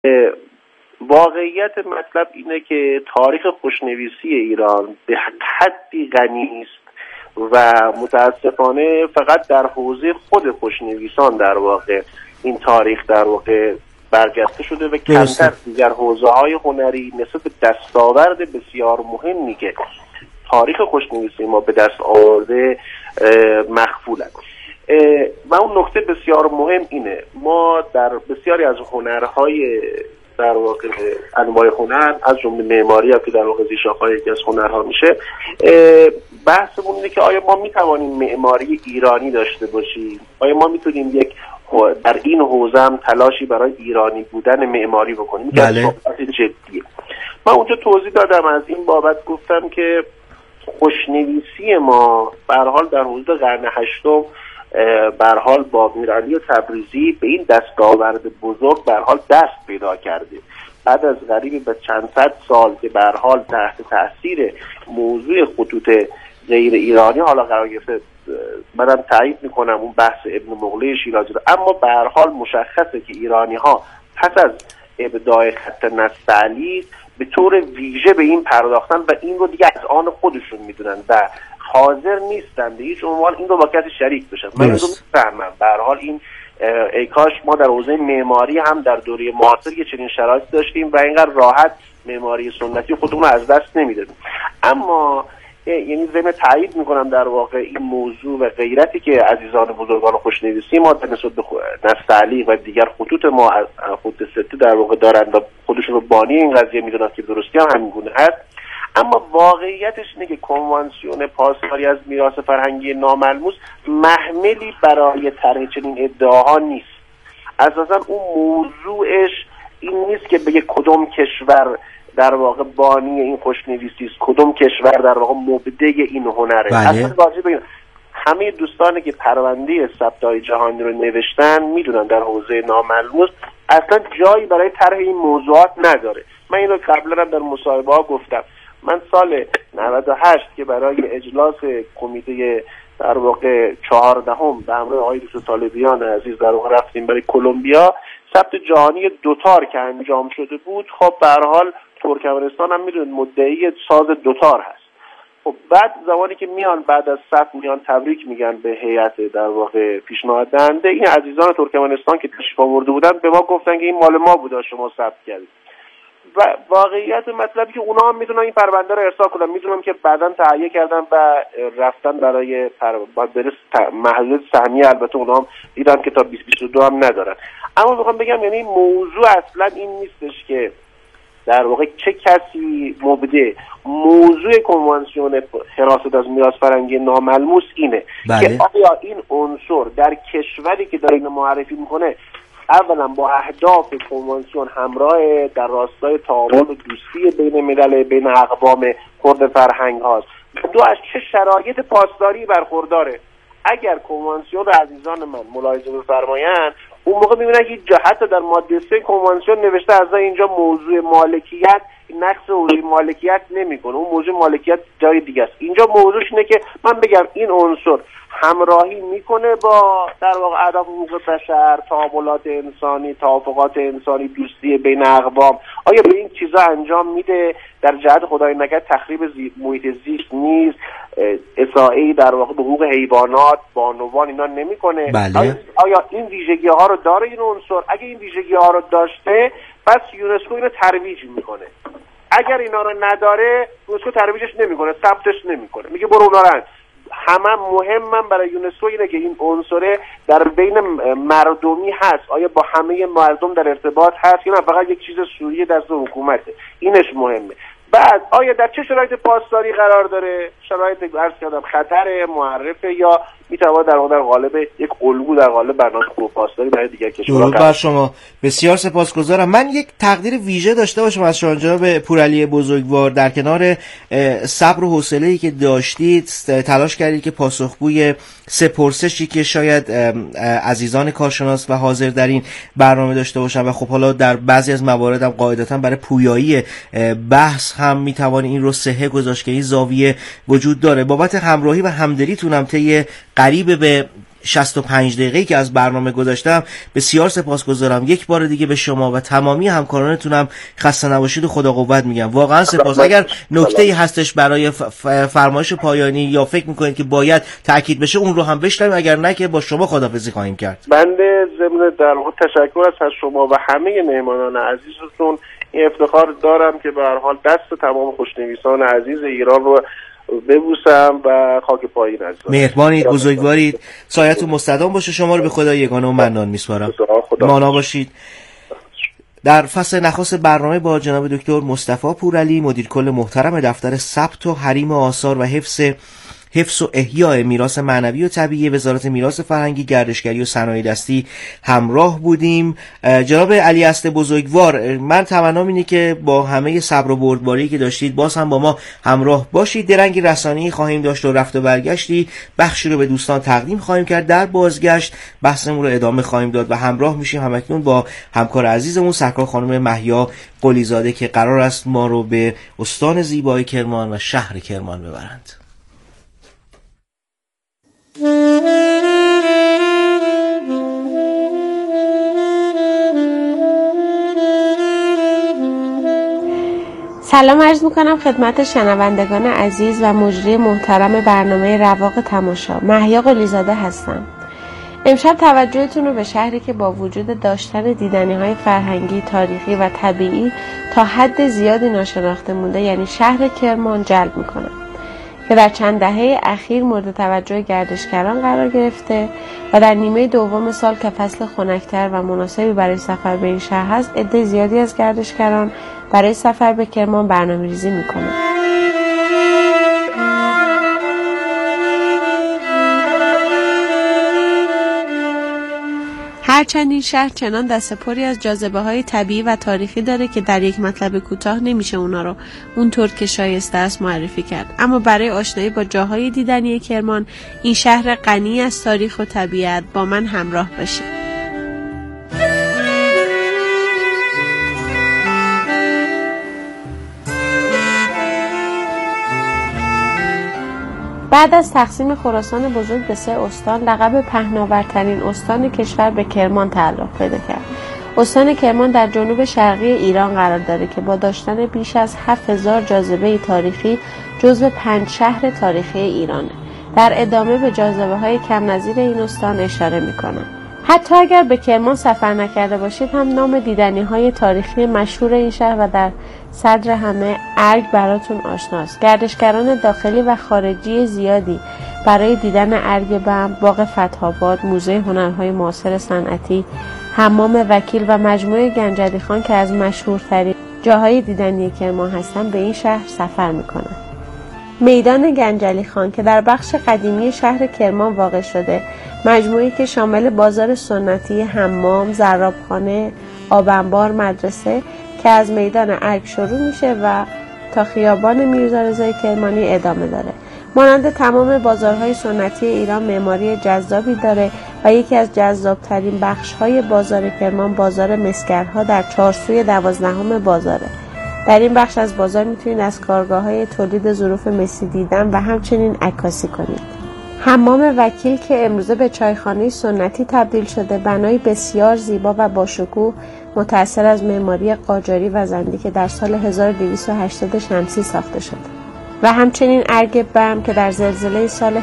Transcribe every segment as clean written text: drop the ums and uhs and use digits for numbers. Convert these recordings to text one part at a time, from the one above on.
واقعیت مطلب اینه که تاریخ خوشنویسی ایران به حدی غنی است و متاسفانه فقط در حوزه خود خوشنویسان در واقع این تاریخ در واقع برجسته شده و کمتر دیگر حوزه‌های هنری نسبت به دستاورد بسیار مهمی که تاریخ خوشنویسی ما به دست آورده مخفولند. و اون نکته بسیار مهم اینه، ما در بسیاری از هنرهای در واقع انواع هنر از جمله معماری که در واقع زیرشاخه‌های یکی از هنرها میشه، بحثمون اینه که آیا ما میتوانیم معماری ایرانی داشته باشیم؟ آیا ما میتونیم در این حوزه هم تلاشی برای ایرانی بودن معماری بکنیم؟ بله. صحبت جدیه. من اونجا توضیح دادم از این بابت، گفتم که خوشنویسی ما به هر حال در حدود قرن هشتم به هر حال با میرعلی تبریزی به این دستاورد بزرگ به هر حال دست پیدا کرده. بعد از قریب به چند صد سال که به هر حال تحت تاثیر موضوع خطوط غیر ایرانی حالا قرار گرفته، منم تایید میکنم اون بحث ابن مغلی شیرازی رو، اما به هر حال مشخصه که ایرانی ها پس از ابداع خط نستعلیق به طور ویژه به این پرداختن و این رو دیگه از آن خودشون میدونن و حاضر نیستن به هیچ عنوان این رو با کسی شریک بشن. من این رو میفهمم. به هر حال این ای کاش ما در حوزه معماری هم در دوره معاصر یه چنین شرایطی داشتیم و اینقدر راحت معماری سنتی خودمون رو از دست نمیدادیم. اما یعنی ضمن تایید میکنم در واقع این موضوع و غیرتی که عزیزان بزرگان خوشنویسی ما نسبت به نستعلیق و دیگر خطوط ما خطوط سته در واقع دارند و خودشون رو بانی این قضیه میدونن که درستی هم همین گونه هست. اما واقعیتش اینه که کنوانسیون پاسداری از میراث فرهنگی ناملموس محملی برای طرح چنین ادعاها نیست. اساسا اون موضوعش این نیست که بگه کدوم کشور در واقع بانی این خوشنویسی است، کدوم کشور در واقع مبدع این هنره. بله. اصلا واجب بگم همه دوستانی که پرونده ثبت‌های جهانی رو نوشتن میدونن در حوزه ناملموس اصلا جایی برای طرح این موضوعات نداره. من اینو قبلا در مصاحبه‌ها گفتم. من سال 98 که برای اجلاس کمیته در واقع 14 به همراه آقای دوست طالبیان عزیز در واقع رفتیم برای کلمبیا، ثبت جهانی دوتار که انجام شده بود. خب به هر حال ترکمنستان هم میدونید مدعی ساز دوتار هست. خب بعد زمانی که میان بعد از ثبت میان تبریک میگن به هیئت در واقع پیشنهاد دهنده، این عزیزان ترکمنستان که تشریف آورده بودن به ما گفتن که این مال ما بوده، شما ثبت کردید. و واقعیت مطلبی که اونا هم میدونن این پرونده رو ارسال کنن، میدونم که بعداً تهیه کردن و رفتن برای محل سهمیه. البته اونا هم دیدن که تا 2022 هم ندارن. اما میخوام بگم یعنی موضوع اصلا این نیستش که در واقع چه کسی مبدع. موضوع کنوانسیون حراست از میراث فرهنگی ناملموس اینه بله. که آیا این عنصر در کشوری که داره اینو معرفی میکنه اولا با اهداف کنوانسیون همراه در راستای تعامل و دوستی بین ملل بین اقوام خرد فرهنگ هاست، دو از چه شرایط پاسداری برخورداره. اگر کنوانسیون رو عزیزان من ملاحظه بفرمایند، اون موقع میبینن که حتی در ماده 3 کنوانسیون نوشته از اینجا موضوع مالکیت نقص حقوقی مالکیت نمیکنه، اون موضوع مالکیت جای دیگه است. اینجا موضوعش اینه که من بگم این عنصر همراهی میکنه با در واقع اهداف حقوق بشر، تعاملات انسانی، توافقات انسانی، دوستی بین اقوام. آیا به این چیزا انجام میده؟ در جهت خدای نکرد تخریب محیط زیست نیست، اساءه‌ای در واقع به حقوق حیوانات، بانوان اینا نمیکنه؟ بله. آیا این ویژگی ها رو داره این عنصر؟ اگه این ویژگی ها رو داشته پس یونسکو اینو ترویج میکنه. اگر اینا رو نداره یونسکو ترویجش نمیکنه، ثبتش نمیکنه، میگه برو اونا رو. همه مهمم برای یونسکو اینه که این عنصر در بین مردمی هست، آیا با همه مردم در ارتباط هست یا نه فقط یک چیز سوری دست حکومته. اینش مهمه. بعد آیا در چه شرایط پاسداری قرار داره؟ شرایط عرض کردم خطر معرفه یا میتواند در قالب یک الگو در قالب برنامه پاسداری برای دیگر کشورها. درود بر شما. بسیار سپاسگزارم. من یک تقدیر ویژه داشته باشم از شما جناب پورعلی بزرگوار، در کنار صبر و حوصله‌ای که داشتید تلاش کردید که پاسخگوی سه پرسشی که شاید عزیزان کارشناس و حاضر در این برنامه داشته باشن و خب حالا در بعضی از موارد هم قاعدتاً برای پویایی بحث هم میتوان این رو صحه گذاشت که این زاویه وجود داره. بابت همراهی و همدلیتونم طی قریب به 65 دقیقه‌ای که از برنامه گذاشتم بسیار سپاسگزارم. یک بار دیگه به شما و تمامی همکارانتونم خسته نباشید و خدا قوت میگم. واقعا سپاس. اگر نکته‌ای هستش برای فرمایش پایانی یا فکر میکنید که باید تاکید بشه اون رو هم بشنویم، اگر نه که با شما خداحافظی خواهیم کرد. بنده ضمن در واقع تشکر از شما و همه مهمانان عزیزتون این افتخار دارم که به هر حال دست تمام خوشنویسان عزیز ایران رو ببوسم و خاک پای نذارم. مهربانید، بزرگوارید، سایه‌تون مستدام باشه. شما رو به خدای یگانه و منان میسپارم. مانا باشید. در فصل نخست برنامه با جناب دکتر مصطفی پورعلی، مدیر کل محترم دفتر ثبت و حریم آثار و حفظ و احیاء میراث معنوی و طبیعی وزارت میراث فرهنگی، گردشگری و صنایع دستی همراه بودیم. جناب علی اصل بزرگوار، من تمنام اینه که با همه صبر و بردباری که داشتید باز هم با ما همراه باشید. درنگی رسانه‌ای خواهیم داشت و رفت و برگشتی بخشی رو به دوستان تقدیم خواهیم کرد. در بازگشت بحثمون رو ادامه خواهیم داد و همراه میشیم همکنون با همکار عزیزمون سرکار خانم مهیا قلیزاده که قرار است ما رو به استان زیبای کرمان و شهر کرمان ببرند. سلام عرض میکنم خدمت شنوندگان عزیز و مجری محترم برنامه رواق تماشا. مهیا قلیزاده هستم. امشب توجهتون رو به شهری که با وجود داشتن دیدنی‌های فرهنگی، تاریخی و طبیعی تا حد زیادی ناشناخته مونده، یعنی شهر کرمان جلب میکنم که در چند دهه اخیر مورد توجه گردشگران قرار گرفته و در نیمه دوم سال که فصل خنک‌تر و مناسبی برای سفر به این شهر هست، عده زیادی از گردشگران برای سفر به کرمان برنامه‌ریزی می‌کنند. هرچند این شهر چنان دست پری از جاذبه‌های طبیعی و تاریخی داره که در یک مطلب کوتاه نمیشه اونا رو اونطور که شایسته است معرفی کرد، اما برای آشنایی با جاهای دیدنی کرمان، این شهر غنی از تاریخ و طبیعت، با من همراه باشید. بعد از تقسیم خراسان بزرگ به 3 استان، لقب پهناورترین استان کشور به کرمان تعلق پیدا کرد. استان کرمان در جنوب شرقی ایران قرار داره که با داشتن بیش از 7000 جاذبه تاریخی جزو 5 شهر تاریخی ایرانه. در ادامه به جاذبه‌های کم نظیر این استان اشاره می‌کنم. حتی اگر به کرمان سفر نکرده باشید هم نام دیدنی‌های تاریخی مشهور این شهر و در صدر همه ارگ براتون آشناست. گردشگران داخلی و خارجی زیادی برای دیدن ارگ بم، باغ فتح‌آباد، موزه هنرهای معاصر صنعتی، حمام وکیل و مجموعه گنجعلی خان که از مشهورترین جاهای دیدنی کرمان هستن به این شهر سفر میکنن. میدان گنجعلی خان که در بخش قدیمی شهر کرمان واقع شده، مجموعه‌ای که شامل بازار سنتی، حمام، زرابخانه، آب‌انبار، مدرسه که از میدان ارگ شروع میشه و تا خیابان میرزا رضای کرمانی ادامه داره. مانند تمام بازارهای سنتی ایران معماری جذابی داره و یکی از جذابترین بخش‌های بازار کرمان بازار مسگرها در چارسوی 12 بازاره. در این بخش از بازار میتونید از کارگاه‌های تولید ظروف مسی دیدن و همچنین عکاسی کنید. حمام وکیل که امروزه به چایخانه سنتی تبدیل شده، بنایی بسیار زیبا و باشکوه متأثر از معماری قاجاری و زندی که در سال 1280 شمسی ساخته شده و همچنین ارگ بم که در زلزله سال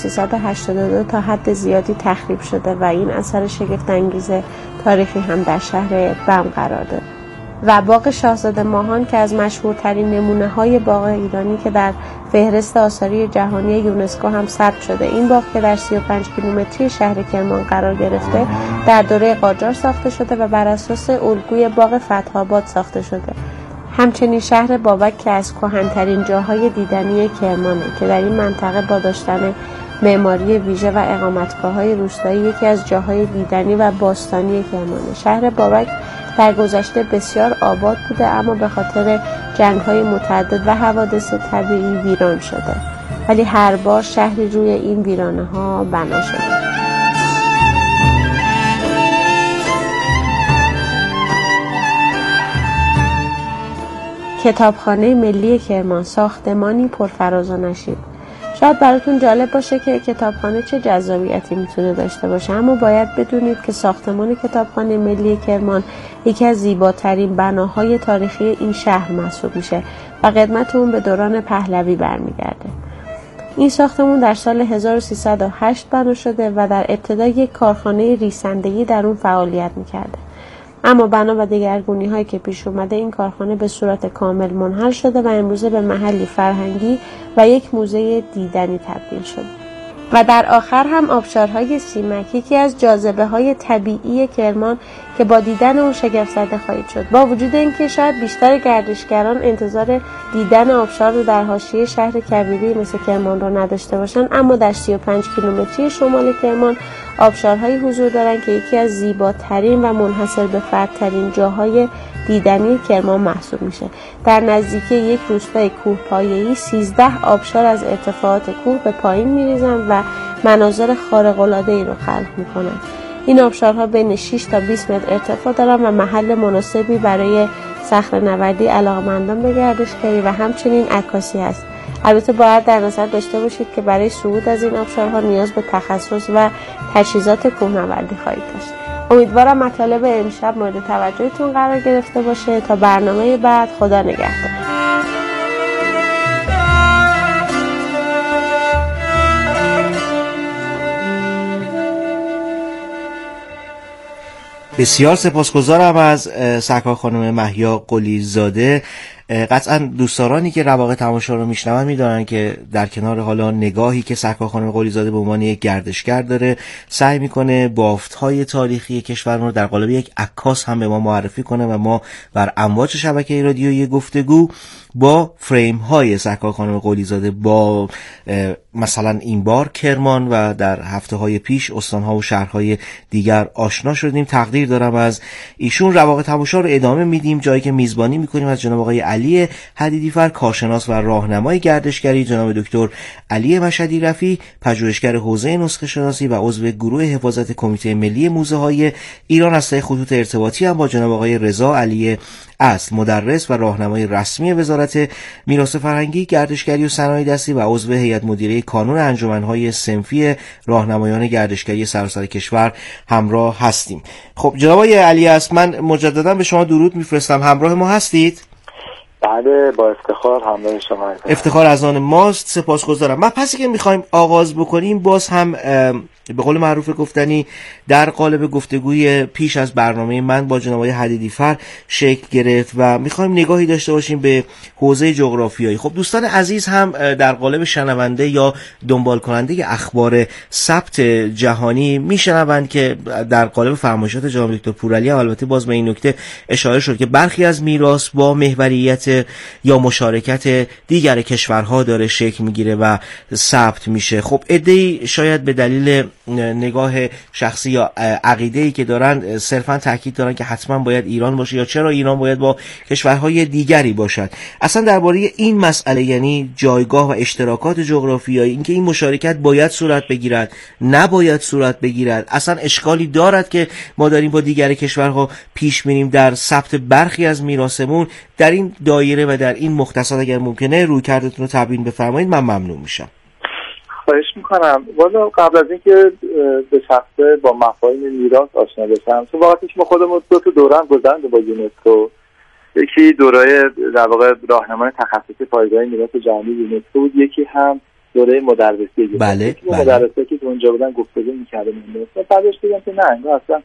1382 تا حد زیادی تخریب شده و این اثر شگفت‌انگیز تاریخی هم در شهر بم قرار داره و باغ شاهزاده ماهان که از مشهورترین نمونه‌های باغ ایرانی که در فهرست آثاری جهانی یونسکو هم ثبت شده. این باغ که در 35 کیلومتری شهر کرمان قرار گرفته، در دوره قاجار ساخته شده و بر اساس الگوی باغ فتح‌آباد ساخته شده. همچنین شهر بابک که از کهن‌ترین جاهای دیدنی کرمانه که در این منطقه با داشتن معماری ویژه و اقامتگاه‌های روستایی یکی از جاهای دیدنی و باستانی کرمانه. شهر بابک در گذشته بسیار آباد بوده اما به خاطر جنگ‌های متعدد و حوادث طبیعی ویران شده، ولی هر بار شهری روی این ویرانه‌ها بنا شده. کتابخانه ملی کرمان، ساختمانی پرفراز و نشیب، شاید براتون جالب باشه که کتابخانه چه جذابیتی میتونه داشته باشه، اما باید بدونید که ساختمان کتابخانه ملی کرمان یکی از زیباترین بناهای تاریخی این شهر محسوب میشه و قدمت اون به دوران پهلوی برمیگرده. این ساختمان در سال 1308 بنا شده و در ابتدا یک کارخانه ریسندگی در اون فعالیت میکرده. اما بنا به دگرگونی‌هایی که پیش اومده این کارخانه به صورت کامل منحل شده و امروزه به محلی فرهنگی و یک موزه دیدنی تبدیل شده. و در آخر هم آبشارهای سیمک، یکی از جاذبه‌های طبیعی کرمان که با دیدن اون شگفت زده خواهید شد. با وجود اینکه شاید بیشتر گردشگران انتظار دیدن آبشار رو در حاشیه شهر کبیری مثل کرمان رو نداشته باشن، اما در 35 کیلومتری شمال کرمان آبشارهایی حضور دارن که یکی از زیباترین و منحصر به فردترین جاهای دیدنی کرمان محسوب میشه. در نزدیکی یک روستای کوهپایه‌ای 13 آبشار از ارتفاعات کوه به پایین میریزن و مناظر خارق‌العاده‌ای رو خلق میکنن. این آبشارها بین 6 تا 20 متر ارتفاع دارن و محل مناسبی برای صخره‌نوردی علاقه‌مندان به گردشگری و همچنین عکاسی هست. البته باید در نظر داشته باشید که برای صعود از این آبشارها نیاز به تخصص و تجهیزات کوهنوردی خواهید داشت. امیدوارم مطالب امشب مورد توجهتون قرار گرفته باشه. تا برنامه بعد، خدا نگهدار. بسیار سپاسگزارم از سرکار خانم مهیا قلیزاده. قطعا دوستدارانی که رواق تماشا رو میشنون میدونن که در کنار حالا نگاهی که سرکار خانم قلیزاده به عنوان یک گردشگر داره، سعی میکنه بافت‌های تاریخی کشور رو در قالب یک عکاس هم به ما معرفی کنه و ما بر امواج شبکه رادیویی گفتگو با فریم های سرکار خانم قلیزاده با مثلا این بار کرمان و در هفته های پیش استانها و شهرهای دیگر آشنا شدیم. تقدیر دارم از ایشون. رواق تماشا رو ادامه میدیم، جایی که میزبانی میکنیم از جناب آقای علی حدیدیفر، کارشناس و راهنمای گردشگری، جناب دکتر علی مشهدی رفیع، پژوهشگر حوزه نسخه شناسی و عضو گروه حفاظت کمیته ملی موزه های ایران. از طریق خطوط ارتباطی هم با جناب آقای رضا علی اصل، مدرس و راهنمای رسمی وزارت میراث فرهنگی، گردشگری و صنایع دستی و عضو هیئت مدیره کانون انجمن‌های صنفی راهنمایان گردشگری سراسر کشور همراه هستیم. خب جناب آقای علی اصل، من مجددا به شما درود میفرستم. همراه ما هستید؟ بله، با افتخار همراه شما. افتخار از آن ماست. سپاسگزارم. من پسی که میخوایم آغاز بکنیم باز هم به قول معروف گفتنی در قالب گفتگوی پیش از برنامه من با جناب آقای حدیدیفر شکل گرفت و میخوایم نگاهی داشته باشیم به حوزه جغرافیایی. خب دوستان عزیز هم در قالب شنونده یا دنبال کننده اخبار ثبت جهانی میشنوند که در قالب فرمایشات جناب دکتر پورعلی البته باز به این نکته اشاره شد که برخی از میراث با محوریت یا مشارکت دیگر کشورها داره شکل میگیره و ثبت میشه. خب عده‌ای شاید به دلیل نگاه شخصی یا عقیده‌ای که دارن صرفا تاکید دارن که حتما باید ایران باشه یا چرا ایران باید با کشورهای دیگری باشد. اصلا درباره این مسئله، یعنی جایگاه و اشتراکات جغرافیایی، اینکه این مشارکت باید صورت بگیرد نباید صورت بگیرد، اصلا اشکالی دارد که ما داریم با دیگر کشورها پیش میریم در ثبت برخی از میراثمون، در این دایره و در این مختصات اگر ممکنه رویکردتون رو تبیین بفرمایید من ممنون میشم. خواهش میکنم. والا قبل از اینکه به شخصه با مفاهیم میراث آشنا بشم، تو وقتی ما خودمون دو تا دوره هم گذروندیم با یونسکو. یکی دوره در واقع راهنمای تخصصی پایگاه میراث جهانی یونسکو بود، یکی هم دوره مدرسی. بله. مدرسی که اونجا بودن گفتگو می‌کردیم. بعدش دیدم که نه، انگار اصلا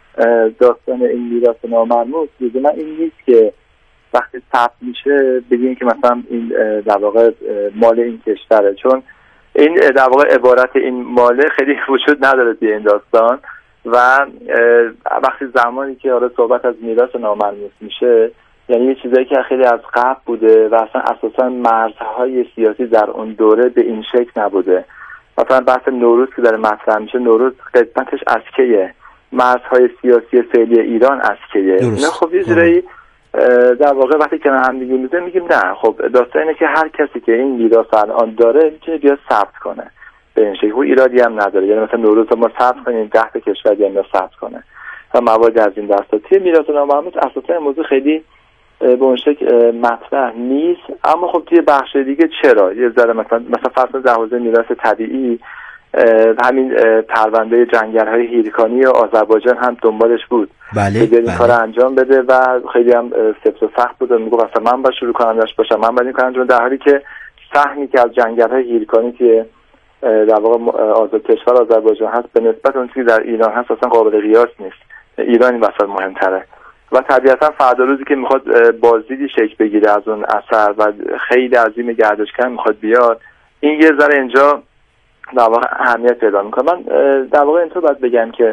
داستان این میراث نامرموز من این نیست که وقتی ثبت میشه بگیم که مثلا این در واقع مال این کشوره، چون این در واقع عبارت این ماله خیلی وجود نداره توی این داستان و وقتی زمانی که حالا صحبت از میراث ناملموس میشه یعنی یه چیزایی که خیلی از قبل بوده و اصلا اساسا مرزهای سیاسی در اون دوره به این شکل نبوده. مثلا بحث نوروز که داره مطرح میشه، نوروز قدمتش از کیه؟ مرزهای سیاسی فعلی ایران از کیه؟ نه خب یه جورایی در واقع وقتی که هم دیگه میگیم نه، خب داستان اینه که هر کسی که این میراث الان داره میتونه بیاد ثبت کنه به این شکل، ایرادی هم نداره. یعنی مثلا نوروز ما ثبت کنیم 10 تا کشور دیگه ثبت کنه و مواد از این دسته. توی میراث نامرموز اساسا موضوع خیلی به اون شکل مطرح نیست. اما خب توی بخش دیگه چرا یه ذره مثلا فرض در حوزه میراث طبیعی همین پرونده جنگل‌های هیرکانی و آذربایجان هم دنبالش بود بله، که این کار انجام بده و خیلی هم سفت و سخت بود و میگفت اصلا من باید شروع کنندش باشم، من باید این کار انجام، در حالی که سهمی که از جنگل‌های هیرکانی که در واقع آزاد کشور آذربایجان هست به نسبت اون چیزی در ایران هست اصلا قابل قیاس نیست. ایران این وسط مهمتره و طبیعتا فردا روزی که میخواد بازدیدی شکل بگیره از اون اثر و خیلی عظیم گردشگر میخواد بیاد، این یه ذره اینجا در واقع اهمیت پیدا میکنه. من در واقع اینطور باید بگم که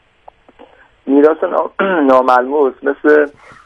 میراث ناملموس مثل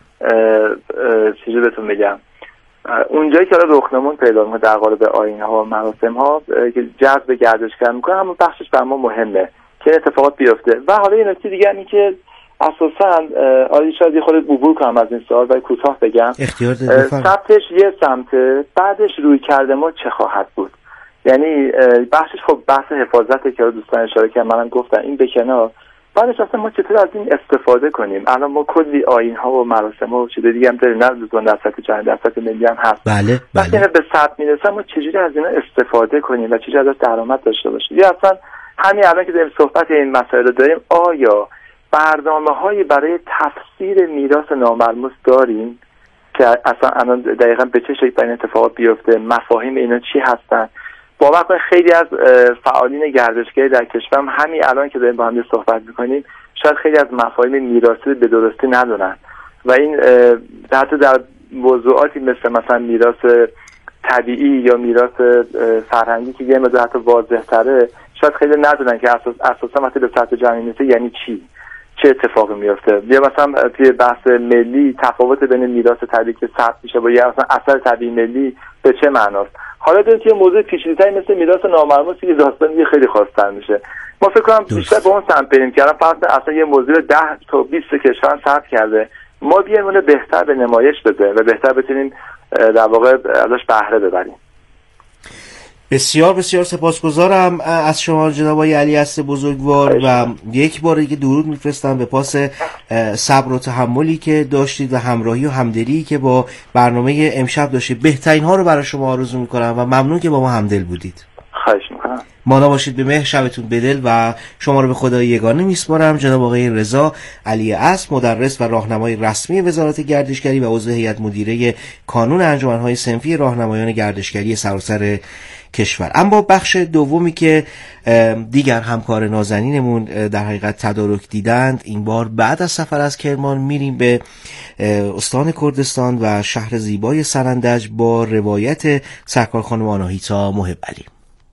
چیزی بهتون بگم اونجایی که رخنمون پیدا میکنه در قالب آیین‌ها و مراسم‌ها که جذب گردشگر میکنه، همون بخشش بر ما مهمه که اتفاقات بیفته. و حالا یه نکته دیگه اینه که اساساً شاید خود عبور کنم از این سوال و کوتاه بگم، ثبتش یه سمته، بعدش روی کرده ما چه خواهد بود. یعنی بخشش خب بحث حفاظته که دوستان اشاره کردن، منم گفتم این به کنار، بعدش اصلا ما چطور از این استفاده کنیم. الان ما کلی آیین‌ها و مراسم‌ها و چیز دیگه هم داریم، نه لزوما در سطح جهانی، در سطح ملی هم هست. بله. وقتی به ثبت میرسه ما چجوری از اینا استفاده کنیم و چجوری ازش درآمد داشته باشیم. یا اصلا همین الان که داریم صحبت این مسائل داریم، آیا برنامه‌هایی برای تفسیر میراث ناملموس داریم که اصلا الان دقیقاً به چه شکل این اتفاقات بیفته، مفاهیم اینا چی هستن؟ باور کنید خیلی از فعالین گردشگری در کشور همین الان که داریم با هم صحبت می‌کنیم شاید خیلی از مفاهیم میراثی به درستی ندونن و این حتی در موضوعاتی مثلا میراث طبیعی یا میراث فرهنگی که یه مقدار حتی واضح‌تره شاید خیلی ندونن که اساسا وقتی به سطح جهانی میشه یعنی چی، چه اتفاقی میفته. یا مثلا توی بحث ملی تفاوت بین میراث طبیعی که ثبت میشه با یا مثلا اثر طبیعی ملی به چه معناست. حالا در توی موضوع پیچیده‌تری مثل میراث ناملموس که داستان خیلی خاص‌تر میشه. ما فکر کنم بیشتر به اون سمت بریم که الان فرض اصلا یه موضوع 10 تا 20 کشور ثبت کرده، ما بیایم اون بهتر به نمایش بذاریم و بهتر بتونیم در واقع ازش بهره ببریم. بسیار بسیار سپاسگزارم از شما جناب آقای علی اصل بزرگوار و یک بار دیگه درود میفرستم به پاس صبر و تحملی که داشتید و همراهی و همدلی که با برنامه امشب داشتید. بهترین ها رو برای شما آرزو میکنم و ممنون که با ما همدل بودید. خواهش میکنم. مانا باشید به مهر، شبتون بدل و شما رو به خدای یگانه میسپارم. جناب آقای رضا علی اصل، مدرس و راهنمای رسمی وزارت گردشگری و عضو هیئت مدیره کانون انجمن‌های صنفی راهنمایان گردشگری سراسر کشور. اما بخش دومی که دیگر همکار نازنینمون در حقیقت تدارک دیدند، این بار بعد از سفر از کرمان میریم به استان کردستان و شهر زیبای سرندج با روایت سرکار خانم آناهیتا محب علی.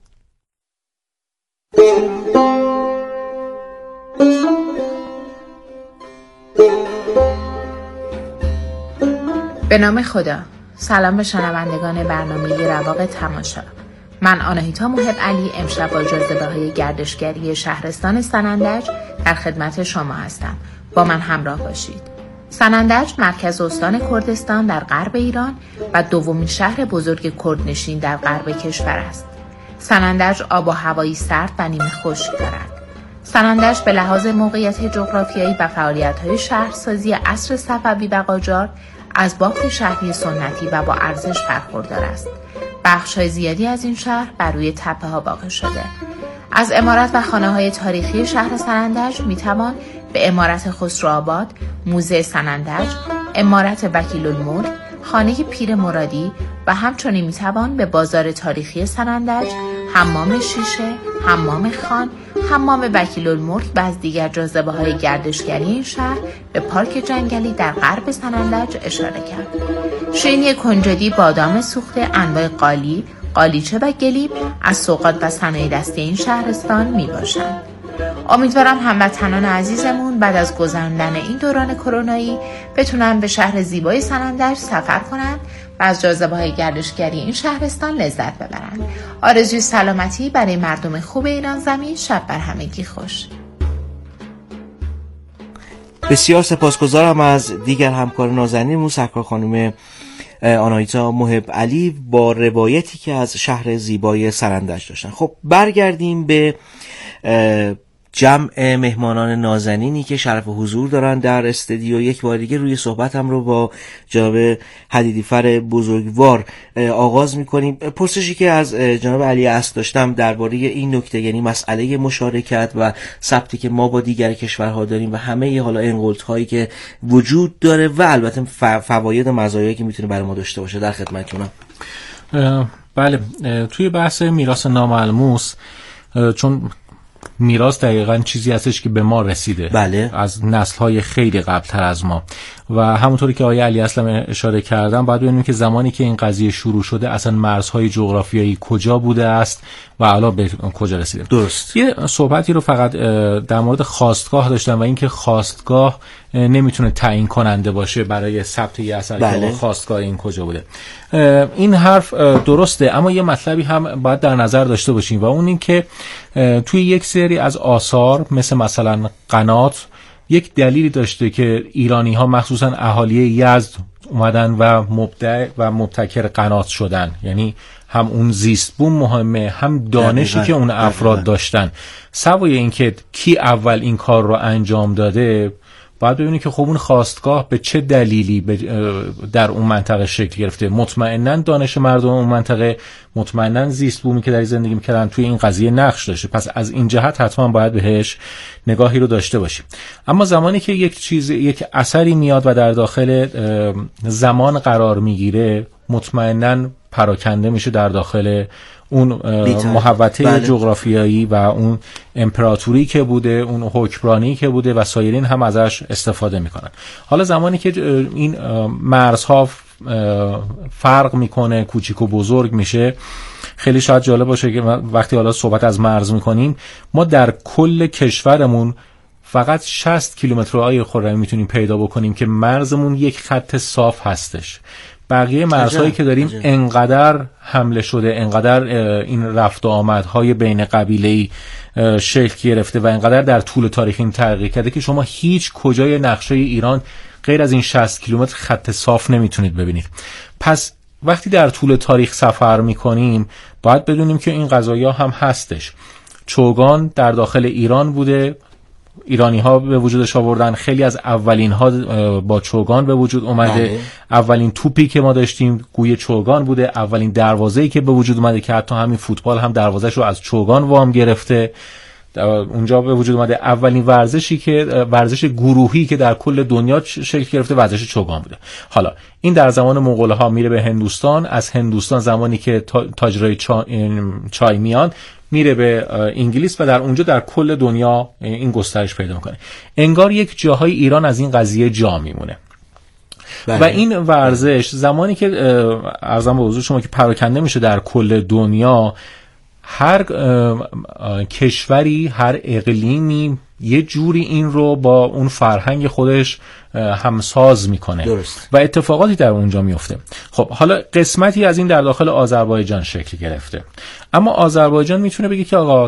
به نام خدا. سلام به شنوندگان برنامه رواق تماشا. من آناهیتا محب علی امشب با جاذبه‌های گردشگری شهرستان سنندج در خدمت شما هستم. با من همراه باشید. سنندج مرکز استان کردستان در غرب ایران و دومین شهر بزرگ کردنشین در غرب کشور است. سنندج آب و هوایی سرد و نیمه خشک دارد. سنندج به لحاظ موقعیت جغرافیایی و فعالیت‌های شهرسازی عصر صفوی و قاجار از بافت شهری سنتی و با ارزش برخوردار است. بخش‌های زیادی از این شهر بر روی تپه‌ها واقع شده. از عمارت و خانه‌های تاریخی شهر سنندج می‌توان به عمارت خسروآباد، موزه سنندج، عمارت وکیل الملک، خانه پیر مرادی و همچنین می‌توان به بازار تاریخی سنندج، حمام شیشه، حمام خان، حمام وکیل الملک و از دیگر جاذبه‌های گردشگری این شهر به پارک جنگلی در غرب سنندج اشاره کرد. شیرینی کنجدی، بادام سوخته، انواع قالی، قالیچه و گلیب از سوغات و صنایع دستی این شهرستان میباشند. امیدوارم هموطنان عزیزمون بعد از گذراندن این دوران کرونایی بتونن به شهر زیبای سنندج سفر کنن و از جاذبه‌های گردشگری این شهرستان لذت ببرن. آرزوی سلامتی برای مردم خوب ایران زمین. شب بر همگی خوش. بسیار سپاسگزارم از دیگر همکار نازنینمون سرکار خانم آناهیتا محب علی با روایتی که از شهر زیبای سرندج داشتن. خب برگردیم به جمع مهمانان نازنینی که شرف حضور دارن در استودیو. یک بار دیگه روی صحبتم رو با جناب حدیدیفر بزرگوار آغاز میکنیم. پرسشی که از جناب علی اصل داشتم درباره این نکته، یعنی مسئله مشارکت و ثبتی که ما با دیگر کشورها داریم و همه حالا انقلت‌هایی که وجود داره و البته فواید و مزایایی که میتونه برای ما داشته باشه، در خدمتتونم. بله، توی بحث میراث ناملموس، چون میراث دقیقاً چیزی هستش که به ما رسیده، بله، از نسل‌های خیلی قبل‌تر از ما، و همونطوری که آقای علی اصل اشاره کردن، باید ببینیم که زمانی که این قضیه شروع شده اصلا مرزهای جغرافیایی کجا بوده است و حالا به کجا رسیده. درست. یه صحبتی رو فقط در مورد خواستگاه داشتم و اینکه خواستگاه نمیتونه تعیین کننده باشه برای ثبت یه اثر، بله. که خواستگاه این کجا بوده. این حرف درسته، اما یه مطلبی هم باید در نظر داشته باشیم و اون این که توی یک سری از آثار مثلا قنات یک دلیلی داشته که ایرانی ها مخصوصا اهالی یزد اومدن و مبدع و مبتکر قنات شدن، یعنی هم اون زیست بوم مهمه، هم دانشی که اون افراد داشتن. سوای اینکه کی اول این کار رو انجام داده، باید ببینید که خب اون خواستگاه به چه دلیلی در اون منطقه شکل گرفته. مطمئناً دانش مردم اون منطقه، مطمئناً زیست بومی که در زندگی میکردن توی این قضیه نقش داشته. پس از این جهت حتما باید بهش نگاهی رو داشته باشیم. اما زمانی که یک اثری میاد و در داخل زمان قرار میگیره، مطمئناً پراکنده میشه در داخل اون محوطه بله. جغرافیایی و اون امپراتوری که بوده، اون حکمرانی که بوده و سایرین هم ازش استفاده میکنن. حالا زمانی که این مرزها فرق میکنه، کوچیک و بزرگ میشه، خیلی شاید جالب باشه که وقتی حالا صحبت از مرز میکنیم، ما در کل کشورمون فقط 60 کیلومتر آقای خرمی میتونیم پیدا بکنیم که مرزمون یک خط صاف هستش. بقیه مرزهایی که داریم انقدر حمله شده، انقدر این رفت و آمدهای بین قبیله‌ای شکل گرفته و انقدر در طول تاریخ این تغییر کرده که شما هیچ کجای نقشه ایران غیر از این 60 کیلومتر خط صاف نمیتونید ببینید. پس وقتی در طول تاریخ سفر میکنیم باید بدونیم که این قضایا هم هستش. چوگان در داخل ایران بوده، ایرانی ها به وجودش آوردن، خیلی از اولین ها با چوگان به وجود اومده. بله. اولین توپی که ما داشتیم گوی چوگان بوده، اولین دروازه‌ای که به وجود اومده که حتی همین فوتبال هم دروازه‌ش رو از چوگان وام گرفته اونجا به وجود اومده. اولین ورزش گروهی که در کل دنیا شکل گرفته ورزش چوگان بوده. حالا این در زمان مغول‌ها میره به هندوستان، از هندوستان زمانی که تاجرای چای میان میره به انگلیس و در اونجا در کل دنیا این گسترش پیدا میکنه. انگار یک جاهای ایران از این قضیه جا میمونه. بله. و این ورزش زمانی که عرضم به حضور شما که پراکنده میشه در کل دنیا، هر کشوری، هر اقلیمی یه جوری این رو با اون فرهنگ خودش همساز میکنه. درست. و اتفاقاتی در اونجا میفته. خب حالا قسمتی از این در داخل آذربایجان شکل گرفته، اما آذربایجان میتونه بگه که آقا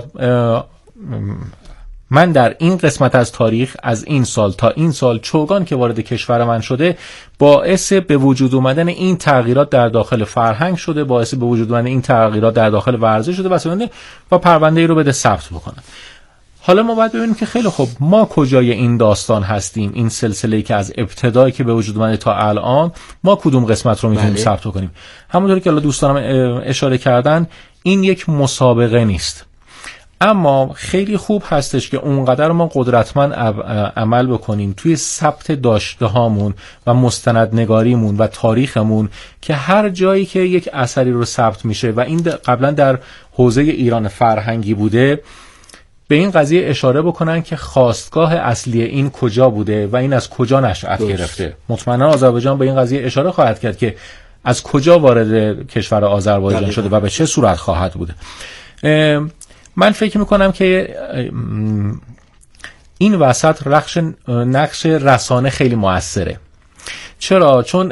من در این قسمت از تاریخ، از این سال تا این سال، چوگان که وارد کشور من شده باعث به وجود اومدن این تغییرات در داخل فرهنگ شده، باعث به وجود اومدن این تغییرات در داخل ورزش شده و پرونده‌ای رو بده ثبت بکنن. حالا ما باید ببینیم که خیلی خوب ما کجای این داستان هستیم، این سلسله‌ای که از ابتدایی که به وجود اومده تا الان ما کدوم قسمت رو میتونیم ثبت کنیم. همونطوری که الان دوستانم اشاره کردن، این یک مسابقه نیست، اما خیلی خوب هستش که اونقدر ما قدرتمند عمل بکنیم توی ثبت داشته هامون و مستندنگاریمون و تاریخمون که هر جایی که یک اثری رو ثبت میشه و این قبلا در حوزه ایران فرهنگی بوده، به این قضیه اشاره بکنن که خواستگاه اصلی این کجا بوده و این از کجا نشأت گرفته. مطمئنا آذربایجان به این قضیه اشاره خواهد کرد که از کجا وارد کشور آذربایجان شده و به چه صورت خواهد بوده. من فکر میکنم که این وسط نقش رسانه خیلی موثره. چرا؟ چون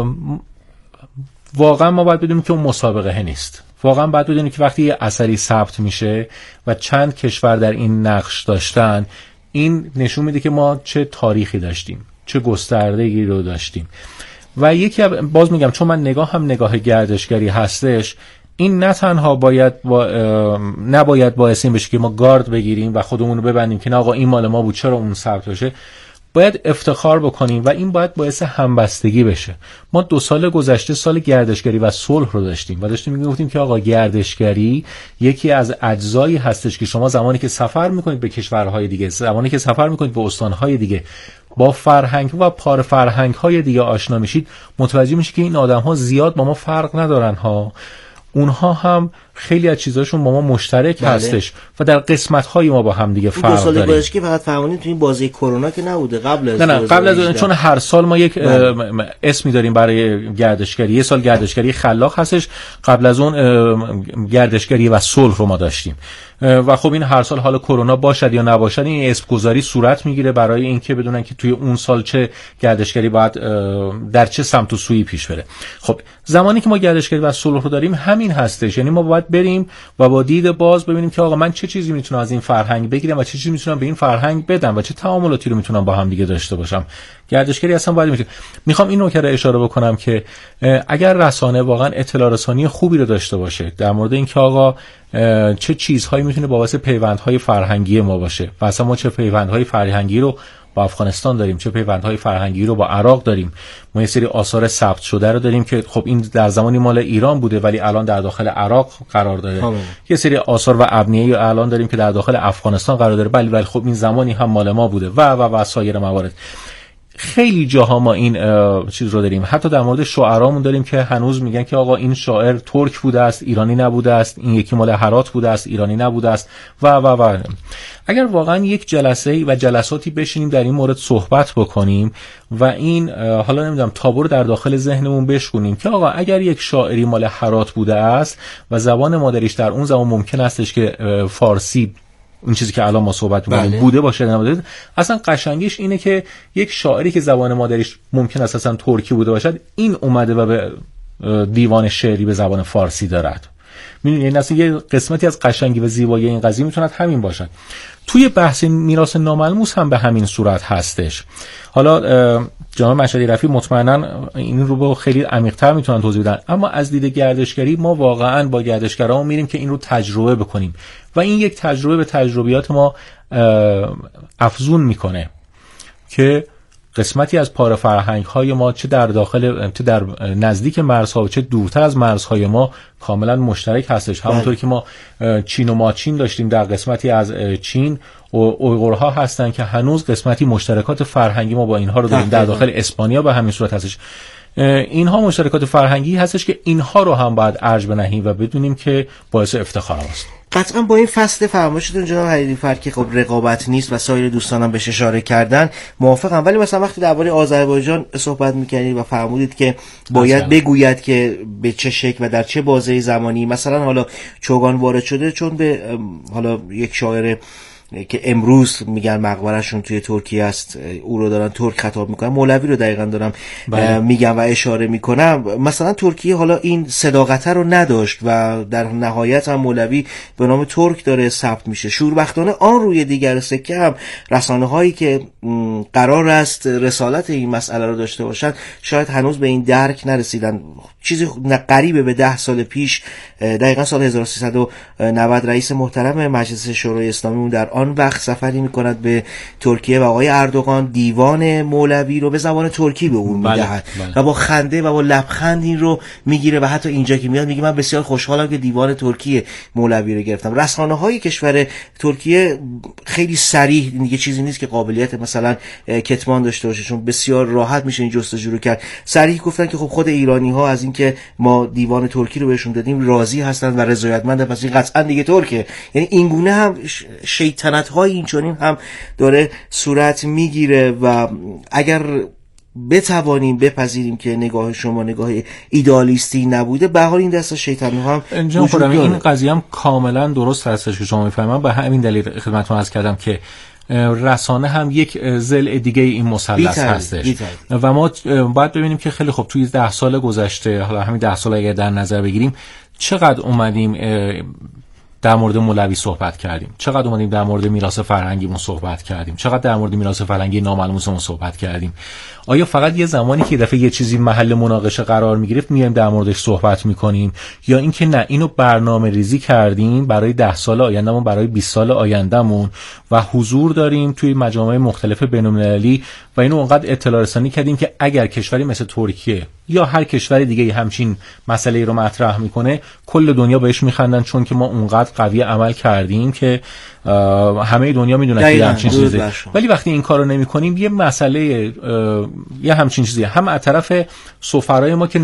واقعا ما باید بدونیم که اون مسابقه نیست. واقعا باید بدونیم که وقتی یه اثری ثبت میشه و چند کشور در این نقش داشتن، این نشون میده که ما چه تاریخی داشتیم، چه گستردگی رو داشتیم. و یکی باز میگم چون من نگاه گردشگری هستش، این نه تنها نباید باعث این بشه که ما گارد بگیریم و خودمون رو ببندیم که نه آقا این مال ما بود چرا اون ثبت بشه، باید افتخار بکنیم و این باید باعث همبستگی بشه. ما 2 سال گذشته سال گردشگری و صلح رو داشتیم و داشتیم میگفتیم که آقا گردشگری یکی از اجزایی هستش که شما زمانی که سفر میکنید به کشورهای دیگه، زمانی که سفر میکنید به استانهای دیگه، با فرهنگ و پار فرهنگ های دیگه آشنا میشید، متوجه میشید که این آدم ها زیاد با ما فرق ندارن ها، اونها هم خیلی از چیزاشون با ما مشترک هستش و در قسمت‌های ما با هم دیگه فرق داریم. 2 سال گذشته که فقط فهمونید تو این بازه کرونا که نبوده، قبل از نه قبل از چون هر سال ما یک اسمی داریم برای گردشگری. یه سال گردشگری خلاق هستش، قبل از اون گردشگری و صلح رو ما داشتیم و خب این هر سال حالا کرونا باشد یا نباشد این اسم گذاری صورت میگیره برای اینکه بدونن که توی اون سال چه گردشگری باید در چه سمت و سویی پیش بره. خب زمانی که ما گردشگری و صلح رو داریم همین هستش، یعنی ما باید بریم و با دید باز ببینیم که آقا من چه چیزی میتونم از این فرهنگ بگیرم و چه چیزی میتونم به این فرهنگ بدم و چه تعاملاتی رو میتونم با هم دیگه داشته باشم. گردشگری اصلا باید میخوام این نکته رو اشاره بکنم که اگر رسانه واقعا اطلاع رسانی خوبی رو داشته باشه در مورد اینکه آقا چه چیزهایی میتونه باعث پیوندهای فرهنگی ما باشه و اصلا ما چه پیوندهای فرهنگی رو با افغانستان داریم، چه پیوندهای فرهنگی رو با عراق داریم، ما یه سری آثار ثبت شده رو داریم که خب این در زمانی مال ایران بوده ولی الان در داخل عراق قرار داره، یه سری آثار و ابنیه الان داریم که در داخل افغانستان قرار داره ولی خب این زمانی هم مال ما بوده و سایر موارد. خیلی جاها ما این چیز رو داریم. حتی در مورد شاعرامون داریم که هنوز میگن که آقا این شاعر ترک بوده است، ایرانی نبوده است، این یکی مال هرات بوده است، ایرانی نبوده است و اگر واقعا یک جلسه و جلساتی بشینیم در این مورد صحبت بکنیم و این حالا نمیدونم تابو رو در داخل ذهنمون بشکنیم که آقا اگر یک شاعری مال هرات بوده است و زبان مادریش در اون زمان ممکن استش که فارسی اون چیزی که الان ما صحبت می‌کنیم بوده باشه نبوده، اصلا قشنگیش اینه که یک شاعری که زبان مادریش ممکن است اصلا ترکی بوده باشد این اومده و به دیوان شعری به زبان فارسی دارد. می‌دونید این اصلا یه قسمتی از قشنگی و زیبایی این قضیه میتونه همین باشد. توی بحث میراث ناملموس هم به همین صورت هستش. حالا جناب مشهدی رفیع مطمئنا این رو به خیلی عمیق‌تر میتونن توضیح بدن، اما از دید گردشگری ما واقعا با گردشگرامون میریم که این رو تجربه بکنیم و این یک تجربه به تجربیات ما افزون میکنه که قسمتی از پاره فرهنگ‌های ما چه در داخل چه در نزدیک مرزها و چه دورتر از مرزهای ما کاملا مشترک هستش. همونطور که ما چین و ماچین داشتیم در قسمتی از چین و اویغورها هستن که هنوز قسمتی مشترکات فرهنگی ما با اینها رو داریم. در داخل اسپانیا به همین صورت هستش. اینها مشترکات فرهنگی هستش که اینها رو هم باید ارج بنهیم و بدونیم که باعث افتخار است. قطعا با این فصل فرمایشتون جناب حریری‌فر که خب رقابت نیست و سایر دوستانم بهش اشاره کردن موافقم، ولی مثلا وقتی درباره آذربایجان صحبت می‌کردید و فرمودید که باید بگوید که به چه شکل و در چه بازه زمانی مثلا حالا چوگان وارد شده، چون به حالا یک شاعر که امروز میگن مقبرهشون توی ترکیه است او رو دارن ترک خطاب میکنن، مولوی رو دقیقاً دارم میگم و اشاره میکنم. مثلا ترکیه حالا این صداقت رو نداشت و در نهایت هم مولوی به نام ترک داره ثبت میشه. شوربختانه آن روی دیگر سکه هم رسانه هایی که قرار است رسالت این مسئله رو داشته باشن شاید هنوز به این درک نرسیدن. چیزی قریبه به 10 سال پیش، دقیقاً سال 1390 رئیس محترم مجلس شورای اسلامی در آن وقت سفری میکند به ترکیه و آقای اردوغان دیوان مولوی رو به زبان ترکی به اون میدهد و با خنده و با لبخند این رو میگیره و حتی اینجا که میاد میگه من بسیار خوشحالم که دیوان ترکی مولوی رو گرفتم. رسانه های کشور ترکیه خیلی صریح، دیگه چیزی نیست که قابلیت مثلا کتمان داشته باشه، چون بسیار راحت میشه این جستجو رو کرد. صریح گفتن که خب خود ایرانی ها از اینکه ما دیوان ترکی رو بهشون دادیم راضی هستن و رضایتمند، پس این قطعا دیگه ترکه. یعنی این گونه هم شیطنت‌های اینچنین هم داره صورت میگیره و اگر بتوانیم بپذیریم که نگاه شما نگاه ایدئالیستی نبوده، به حال این دست شیطان‌ها هم وجود داره. این قضیه هم کاملا درست هستش که شما می‌فهمید. به همین دلیل خدمتتون عرض کردم که رسانه هم یک ضلع دیگه این مثلث هستش و ما باید ببینیم که خیلی خوب توی 10 سال گذشته، حالا همین 10 سال اگر در نظر بگیریم، چقدر اومدیم در مورد مولوی صحبت کردیم، چقدر اومدیم در مورد میراث فرهنگیمون صحبت کردیم، چقدر در مورد میراث فرهنگی ناملموسمون صحبت کردیم. آیا فقط یه زمانی که دفعه یه چیزی محل مناقشه قرار میگرفت میایم در موردش صحبت میکنیم، یا اینکه نه اینو برنامه ریزی کردیم برای 10 سال آیندهمون، برای 20 سال آیندهمون و حضور داریم توی مجامع مختلف بین‌المللی و اینو اونقدر اطلاع رسانی کردیم که اگر کشوری مثل ترکیه یا هر کشور دیگه همچین مسئله رو مطرح میکنه کل دنیا بهش میخندن، چون که ما اونقدر قوی عمل کردیم که همه دنیا میدونن که همچین چیزی. ولی وقتی این کارو نمیکنیم یه مسئله یه همچین چیزی هم از طرف سفرای ما که